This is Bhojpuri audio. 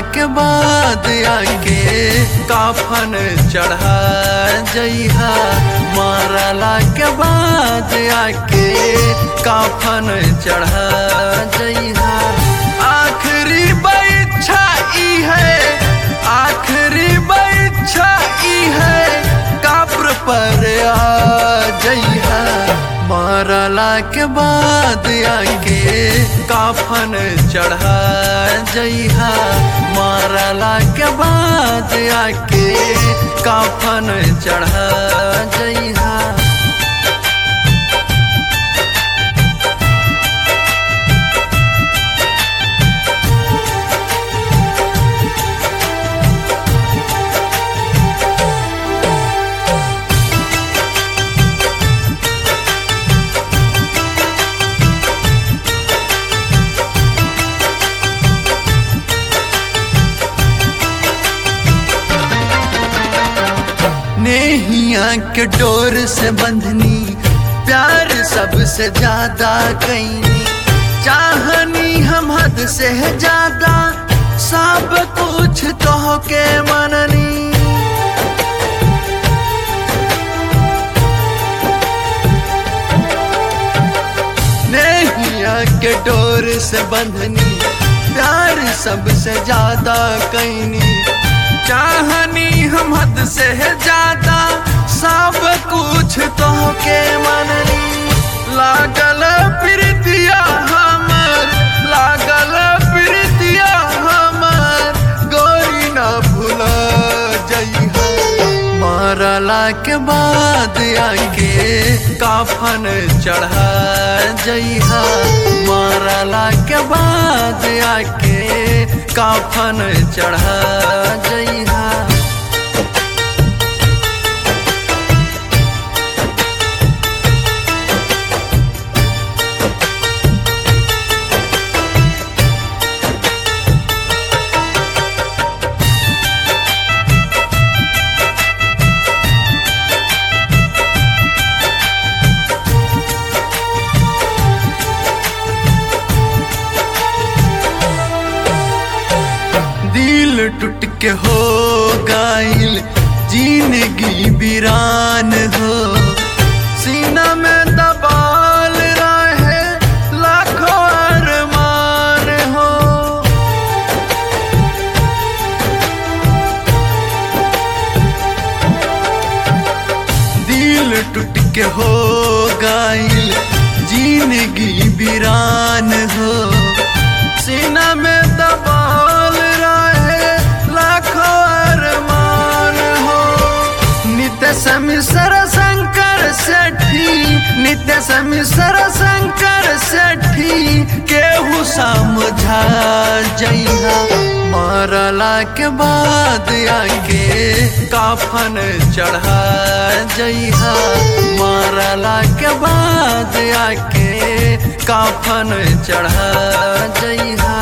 के बाद आके काफन चढ़ा जइहा, मारला के बाद आके काफन चढ़ा जइहा। आखिरी इच्छा ई है, आखिरी इच्छा ई है, कब्र पर आ जइहा। मारला के बाद आके काफन चढ़ा जइहा, मारला के बाद आके काफन चढ़ा जइहा। नेहिया के डोर से बंधनी, प्यार सबसे ज्यादा कईनी, चाहनी हम हद से ज्यादा, सब कुछ तो के मननी। नेहिया के डोर से बंधनी, प्यार सबसे ज्यादा कईनी, चाहनी हम हद से ज्यादा, सब कुछ तो के मननी। लागल प्रीतिया हमर, लागल प्रीतिया हमर, गोरी ना भूला जइहा। मारला के बाद आके काफन चढ़ा जइहा, मारला के बाद आके काफन चढ़ा जइहा। दिल टूट के हो गाइल जिंदगी वीरान हो, सीना में दबाल रहे लाखों अरमान हो। दिल टूट के हो गाइल जिंदगी वीरान हो, सीना में दबाल रहे लाखों अरमान हो। नित्य मिश्र शंकर सेठी, नित्य मिश्र शंकर सेठी, केहू समझा जइहा। मारला के बाद आके काफन चढ़ा जइहा, मारला के बाद आके काफन चढ़ा जइहा।